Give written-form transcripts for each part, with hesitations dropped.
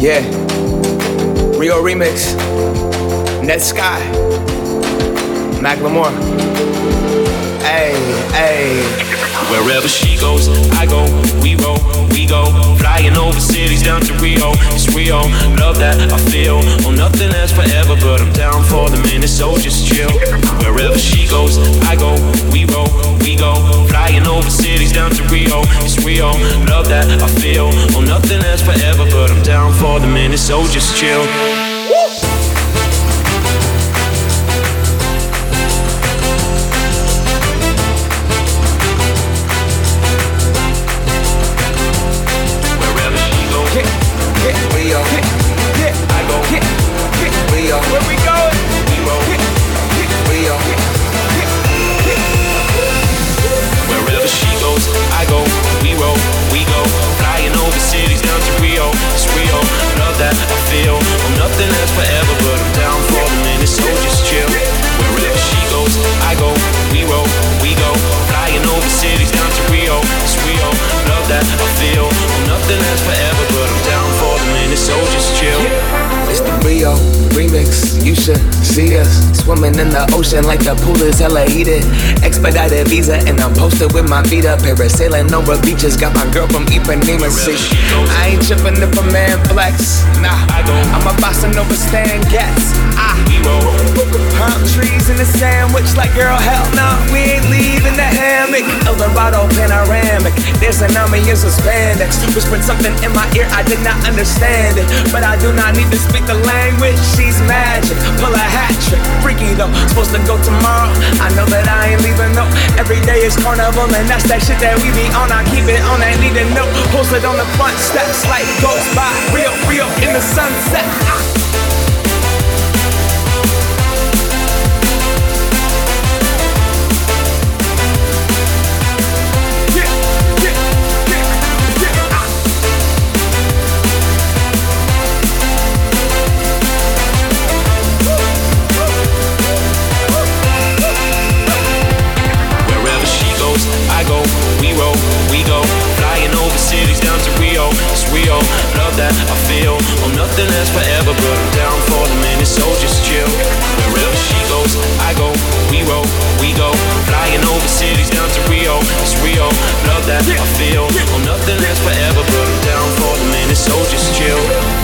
Yeah, Rio remix, Net Sky, Macklemore. Ay, ay. Wherever she goes, I go, we roll, we go. Flying over cities down to Rio, it's Rio. Love that I feel, oh nothing lasts forever, but I'm down for the minute, so just chill. Wherever she goes, I go, we roll, we go. Flying over cities down to Rio, it's Rio. Love that I feel, oh nothing lasts forever, but I'm down for the minute, so just chill. Nothing lasts forever, but I'm down for the minute, so just chill. Wherever she goes, I go, we roll, we go. Flying over cities down to Rio, it's Rio. Love that I feel, oh nothing lasts forever, but I'm down for the minute, so just chill. It's the Rio remix, you should see us swimming in the ocean like the pool is hella heated. Expedited visa and I'm posted with my feet up. Parasailing over beaches, got my girl from Ipanema. See, I ain't tripping if a man flex. Nah, I'm a bossing over Stan Getz. Palm trees in the sandwich, like girl, hell no, we ain't leaving the hammock. Eldorado panoramic, there's an army in some spandex. Whispered something in my ear, I did not understand it, but I do not need to speak the language. She's magic, pull a hat trick, freaky though. Supposed to go tomorrow, I know that I ain't leaving though. Every day is carnival and that's that shit that we be on. I keep it on that need to know. Posted on the front steps like goes by. Real, real in the sunset. That I feel, oh nothing lasts forever, but I'm down for the minute, so just chill. Wherever she goes, I go, we roll, we go. Flying over cities down to Rio, it's Rio. Love that I feel, oh nothing lasts forever, but I'm down for the minute, so just chill.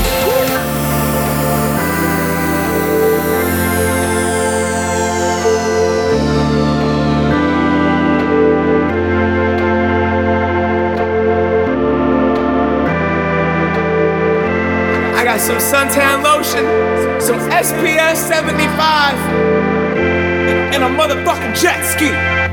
Some suntan lotion, some SPF 75, and a motherfucking jet ski.